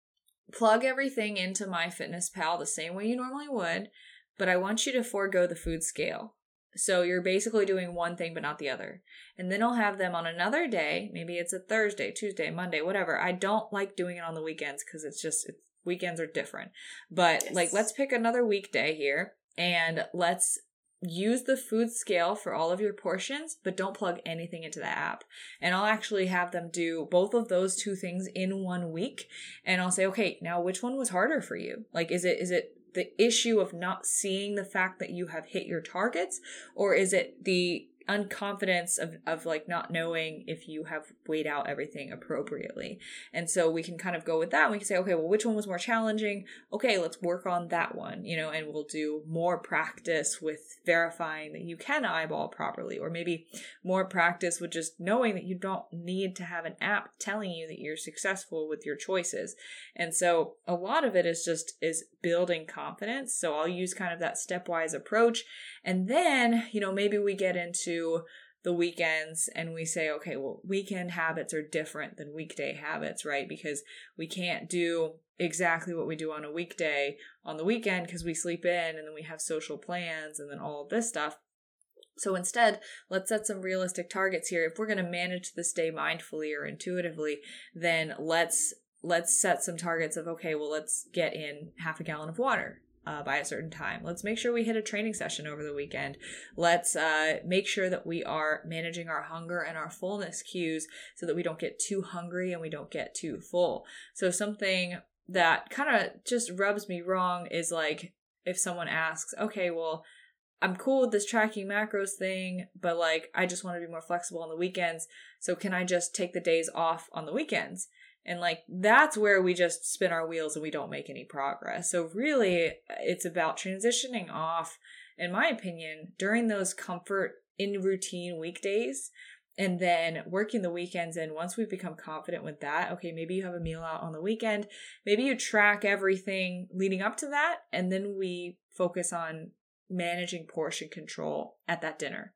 plug everything into MyFitnessPal the same way you normally would, but I want you to forego the food scale. So you're basically doing one thing but not the other. And then I'll have them on another day, maybe it's a Thursday, Tuesday, Monday, whatever. I don't like doing it on the weekends because weekends are different. But yes, like, let's pick another weekday here and let's use the food scale for all of your portions, but don't plug anything into the app. And I'll actually have them do both of those two things in 1 week. And I'll say, okay, now which one was harder for you? Like, is it the issue of not seeing the fact that you have hit your targets? Or is it the unconfidence of like not knowing if you have weighed out everything appropriately? And so we can kind of go with that. We can say, okay, well, which one was more challenging? Okay, let's work on that one, and we'll do more practice with verifying that you can eyeball properly, or maybe more practice with just knowing that you don't need to have an app telling you that you're successful with your choices. And so a lot of it is building confidence. So I'll use kind of that stepwise approach. And then, maybe we get into the weekends and we say, okay, well, weekend habits are different than weekday habits, right? Because we can't do exactly what we do on a weekday on the weekend because we sleep in and then we have social plans and then all of this stuff. So instead, let's set some realistic targets here. If we're going to manage this day mindfully or intuitively, then let's set some targets of, okay, well, let's get in half a gallon of water by a certain time. Let's make sure we hit a training session over the weekend. Let's make sure that we are managing our hunger and our fullness cues so that we don't get too hungry and we don't get too full. So something that kind of just rubs me wrong is like, if someone asks, okay, well, I'm cool with this tracking macros thing, but like, I just want to be more flexible on the weekends. So can I just take the days off on the weekends? And like, that's where we just spin our wheels and we don't make any progress. So really, it's about transitioning off, in my opinion, during those comfort in routine weekdays, and then working the weekends in. Once we've become confident with that, okay, maybe you have a meal out on the weekend, maybe you track everything leading up to that, and then we focus on managing portion control at that dinner.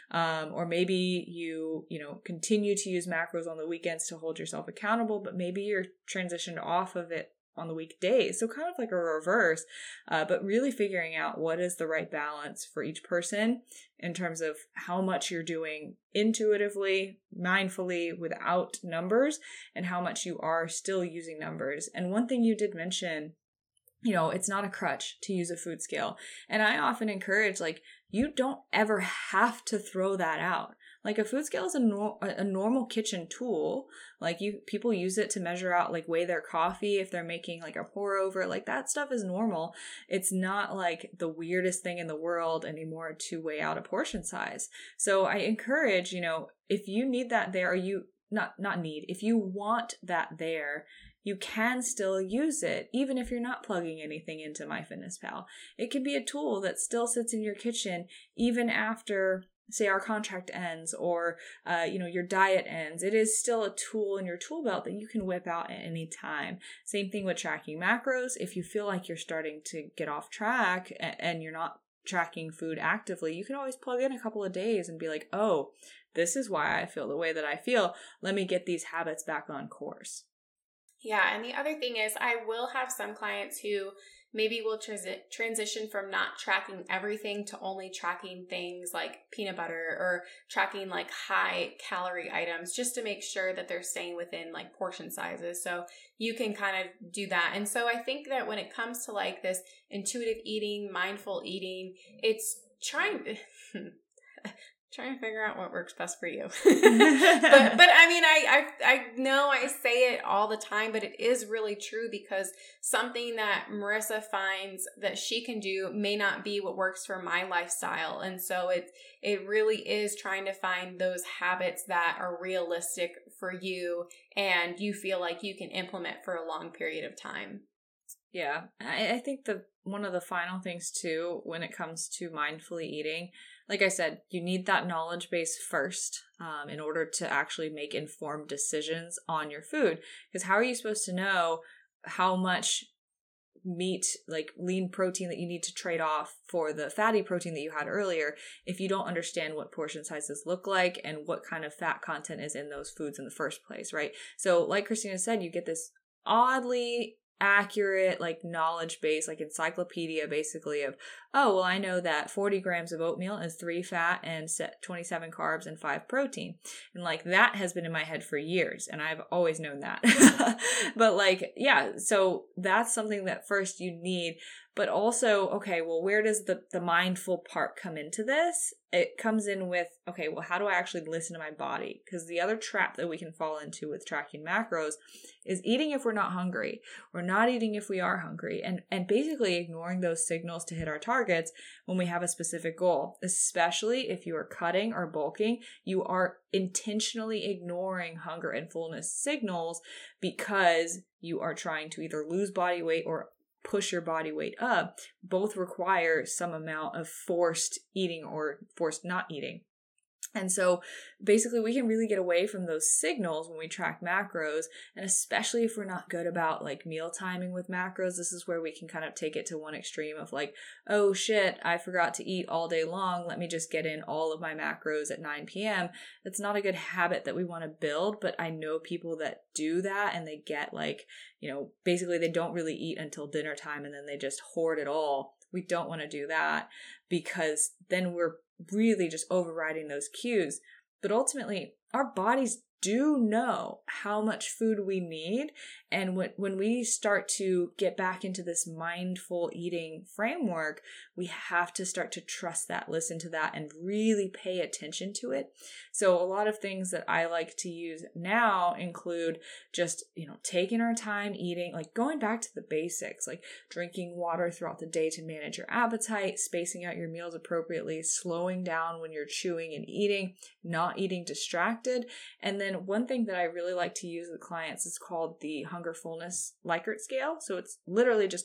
Or maybe you continue to use macros on the weekends to hold yourself accountable, but maybe you're transitioned off of it on the weekdays. So kind of like a reverse, but really figuring out what is the right balance for each person in terms of how much you're doing intuitively, mindfully, without numbers, and how much you are still using numbers. And one thing you did mention, it's not a crutch to use a food scale. And I often encourage, you don't ever have to throw that out. Like a food scale is a normal kitchen tool. People use it to measure out, weigh their coffee if they're making a pour over. That stuff is normal. It's not the weirdest thing in the world anymore to weigh out a portion size. So I encourage, if you need that there, or you if you want that there, you can still use it, even if you're not plugging anything into MyFitnessPal. It can be a tool that still sits in your kitchen even after, say, our contract ends or, your diet ends. It is still a tool in your tool belt that you can whip out at any time. Same thing with tracking macros. If you feel like you're starting to get off track and you're not tracking food actively, you can always plug in a couple of days and be like, oh, this is why I feel the way that I feel. Let me get these habits back on course. Yeah, and the other thing is I will have some clients who maybe will transition from not tracking everything to only tracking things like peanut butter or tracking high calorie items just to make sure that they're staying within portion sizes. So you can kind of do that. And so I think that when it comes to this intuitive eating, mindful eating, it's trying to figure out what works best for you. but I mean, I know I say it all the time, but it is really true because something that Marissa finds that she can do may not be what works for my lifestyle. And so it really is trying to find those habits that are realistic for you and you feel like you can implement for a long period of time. Yeah. I think one of the final things too, when it comes to mindfully eating, like I said, you need that knowledge base first in order to actually make informed decisions on your food. Because how are you supposed to know how much meat, lean protein that you need to trade off for the fatty protein that you had earlier if you don't understand what portion sizes look like and what kind of fat content is in those foods in the first place, right? So like Christina said, you get this oddly accurate knowledge base, encyclopedia basically of, oh, well, I know that 40 grams of oatmeal is 3 fat and 27 carbs and 5 protein. And that has been in my head for years and I've always known that. But yeah, so that's something that first you need. But also, okay, well, where does the mindful part come into this? It comes in with, okay, well, how do I actually listen to my body? Because the other trap that we can fall into with tracking macros is eating if we're not hungry, or not eating if we are hungry, and basically ignoring those signals to hit our targets when we have a specific goal. Especially if you are cutting or bulking, you are intentionally ignoring hunger and fullness signals because you are trying to either lose body weight or push your body weight up. Both require some amount of forced eating or forced not eating. And so basically we can really get away from those signals when we track macros, and especially if we're not good about meal timing with macros, this is where we can kind of take it to one extreme of oh shit, I forgot to eat all day long. Let me just get in all of my macros at 9 p.m. That's not a good habit that we want to build, but I know people that do that and they get basically they don't really eat until dinner time and then they just hoard it all. We don't want to do that because then we're really just overriding those cues. But ultimately, our bodies do know how much food we need. And when we start to get back into this mindful eating framework, we have to start to trust that, listen to that, and really pay attention to it. So a lot of things that I like to use now include just, taking our time eating, going back to the basics, drinking water throughout the day to manage your appetite, spacing out your meals appropriately, slowing down when you're chewing and eating, not eating distracted. And then one thing that I really like to use with clients is called the Hunger Fullness Likert scale. So it's literally just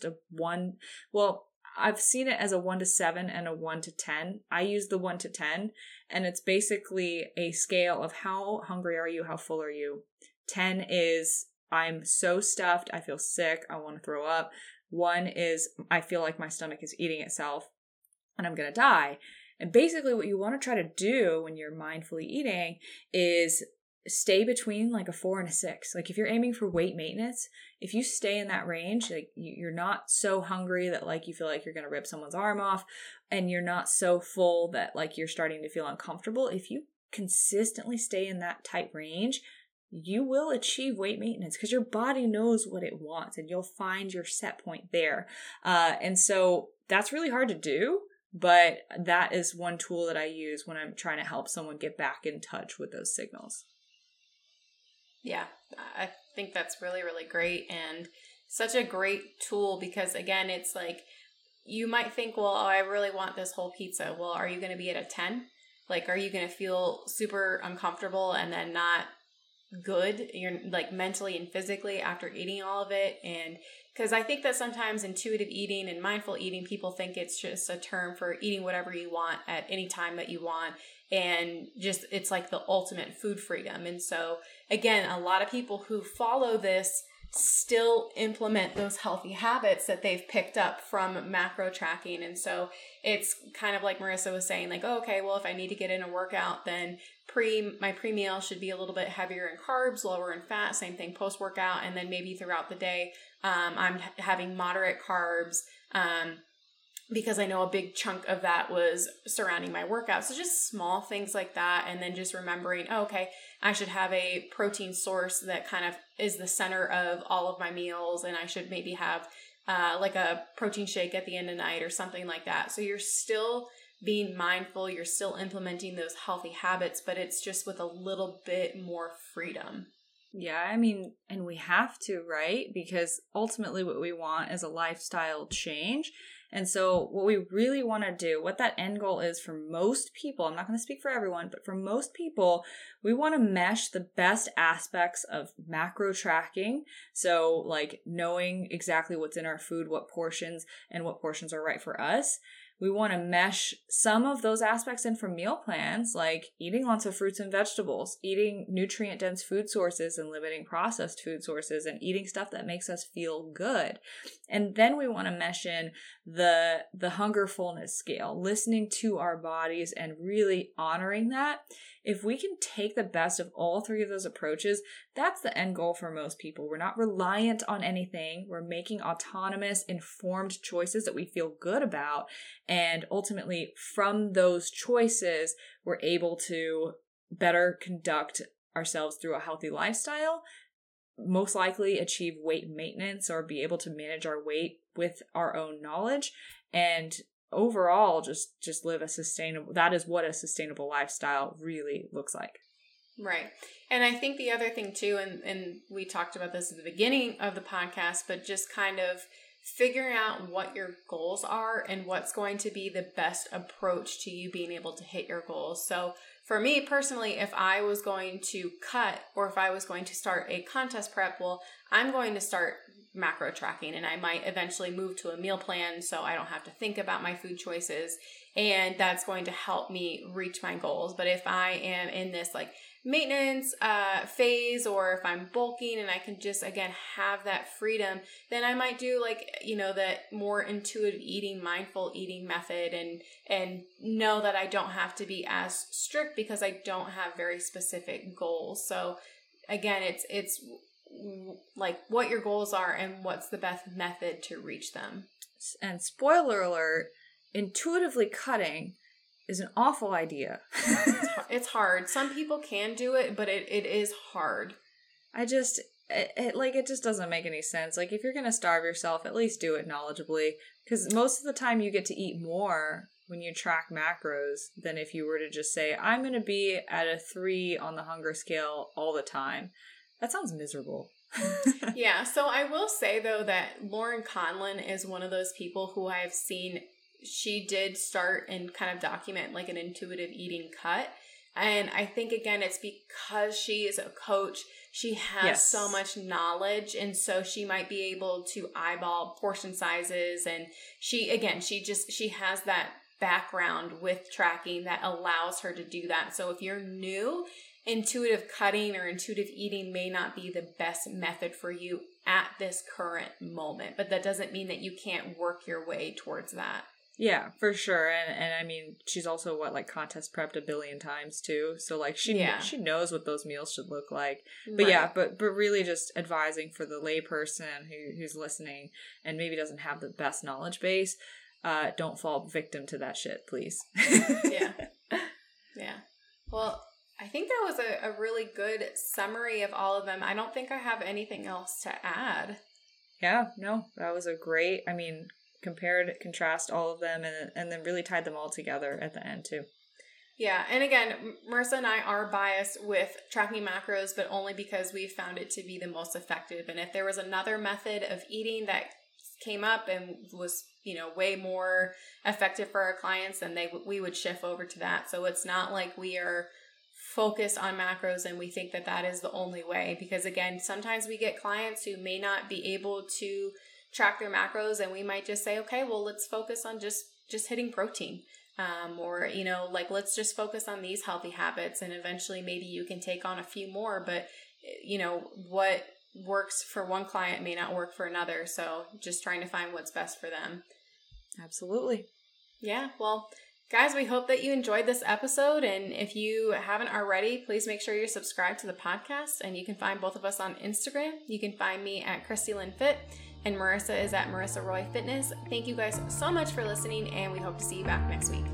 I've seen it as a 1 to 7 and a 1 to 10. I use the 1 to 10, and it's basically a scale of how hungry are you, how full are you. 10 is I'm so stuffed, I feel sick, I want to throw up. 1 is I feel like my stomach is eating itself and I'm going to die. And basically what you want to try to do when you're mindfully eating is stay between like a 4 and a 6. Like if you're aiming for weight maintenance, if you stay in that range, like you're not so hungry that like you feel like you're going to rip someone's arm off, and you're not so full that like you're starting to feel uncomfortable. If you consistently stay in that tight range, you will achieve weight maintenance because your body knows what it wants and you'll find your set point there. And so that's really hard to do, but that is one tool that I use when I'm trying to help someone get back in touch with those signals. Yeah, I think that's really, really great and such a great tool because, again, it's like you might think, well, oh, I really want this whole pizza. Well, are you going to be at a 10? Like, are you going to feel super uncomfortable and then not good? You're like mentally and physically after eating all of it. And because I think that sometimes intuitive eating and mindful eating, people think it's just a term for eating whatever you want at any time that you want. And just, it's like the ultimate food freedom. And so again, a lot of people who follow this still implement those healthy habits that they've picked up from macro tracking. And so it's kind of like Marissa was saying, like, oh, okay, well, if I need to get in a workout, then my pre-meal should be a little bit heavier in carbs, lower in fat, same thing post-workout. And then maybe throughout the day, I'm having moderate carbs, because I know a big chunk of that was surrounding my workout. So just small things like that. And then just remembering, oh, okay, I should have a protein source that kind of is the center of all of my meals. And I should maybe have like a protein shake at the end of the night or something like that. So you're still being mindful, you're still implementing those healthy habits, but it's just with a little bit more freedom. Yeah, I mean, and we have to, right? Because ultimately what we want is a lifestyle change. And so what we really want to do, what that end goal is for most people, I'm not going to speak for everyone, but for most people, we want to mesh the best aspects of macro tracking. So like knowing exactly what's in our food, what portions and what portions are right for us. We want to mesh some of those aspects in from meal plans, like eating lots of fruits and vegetables, eating nutrient-dense food sources and limiting processed food sources, and eating stuff that makes us feel good. And then we want to mesh in the hunger fullness scale, listening to our bodies and really honoring that. If we can take the best of all three of those approaches, that's the end goal for most people. We're not reliant on anything. We're making autonomous, informed choices that we feel good about. And ultimately, from those choices, we're able to better conduct ourselves through a healthy lifestyle, most likely achieve weight maintenance or be able to manage our weight with our own knowledge, and overall just live a sustainable, that is what a sustainable lifestyle really looks like. Right. And I think the other thing too, and we talked about this at the beginning of the podcast, but just kind of figuring out what your goals are and what's going to be the best approach to you being able to hit your goals. So for me personally, if I was going to cut or if I was going to start a contest prep, well, I'm going to start macro tracking and I might eventually move to a meal plan so I don't have to think about my food choices, and that's going to help me reach my goals. But if I am in this like maintenance phase, or if I'm bulking and I can just again have that freedom, then I might do like, that more intuitive eating, mindful eating method, and know that I don't have to be as strict because I don't have very specific goals. So again, it's like what your goals are and what's the best method to reach them. And spoiler alert, intuitively cutting is an awful idea. It's hard. Some people can do it, but it is hard. It just doesn't make any sense. Like if you're going to starve yourself, at least do it knowledgeably, because most of the time you get to eat more when you track macros than if you were to just say, I'm going to be at a 3 on the hunger scale all the time. That sounds miserable. Yeah. So I will say though that Lauren Conlon is one of those people who I've seen. She did start and kind of document like an intuitive eating cut. And I think, again, it's because she is a coach. She has so much knowledge. And so she might be able to eyeball portion sizes. And she has that background with tracking that allows her to do that. So if you're new, intuitive cutting or intuitive eating may not be the best method for you at this current moment. But that doesn't mean that you can't work your way towards that. Yeah, for sure. And I mean, she's also contest prepped a billion times too. So like she knows what those meals should look like. But Right. yeah, but really just advising for the layperson who's listening and maybe doesn't have the best knowledge base, don't fall victim to that shit, please. Yeah. Yeah. Well, I think that was a really good summary of all of them. I don't think I have anything else to add. Yeah, no, that was contrast all of them and then really tied them all together at the end too. Yeah, and again, Marissa and I are biased with tracking macros, but only because we've found it to be the most effective. And if there was another method of eating that came up and was, way more effective for our clients, then we would shift over to that. So it's not like we are focused on macros and we think that is the only way, because again, sometimes we get clients who may not be able to track their macros, and we might just say, okay, well, let's focus on just hitting protein, or let's just focus on these healthy habits, and eventually maybe you can take on a few more, but what works for one client may not work for another, so just trying to find what's best for them. Absolutely. Yeah, well, guys, we hope that you enjoyed this episode, and if you haven't already, please make sure you're subscribed to the podcast, and you can find both of us on Instagram. You can find me at Christy Lynn Fit, and Marissa is at Marissa Roy Fitness. Thank you guys so much for listening, and we hope to see you back next week.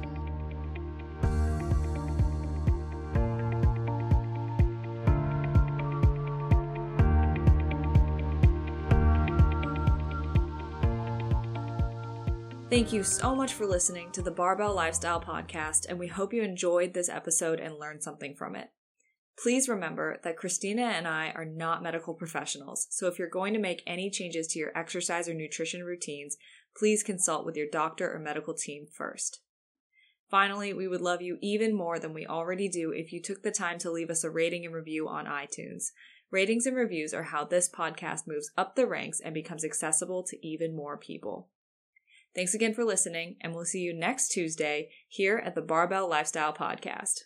Thank you so much for listening to the Barbell Lifestyle Podcast, and we hope you enjoyed this episode and learned something from it. Please remember that Christina and I are not medical professionals, so if you're going to make any changes to your exercise or nutrition routines, please consult with your doctor or medical team first. Finally, we would love you even more than we already do if you took the time to leave us a rating and review on iTunes. Ratings and reviews are how this podcast moves up the ranks and becomes accessible to even more people. Thanks again for listening, and we'll see you next Tuesday here at the Barbell Lifestyle Podcast.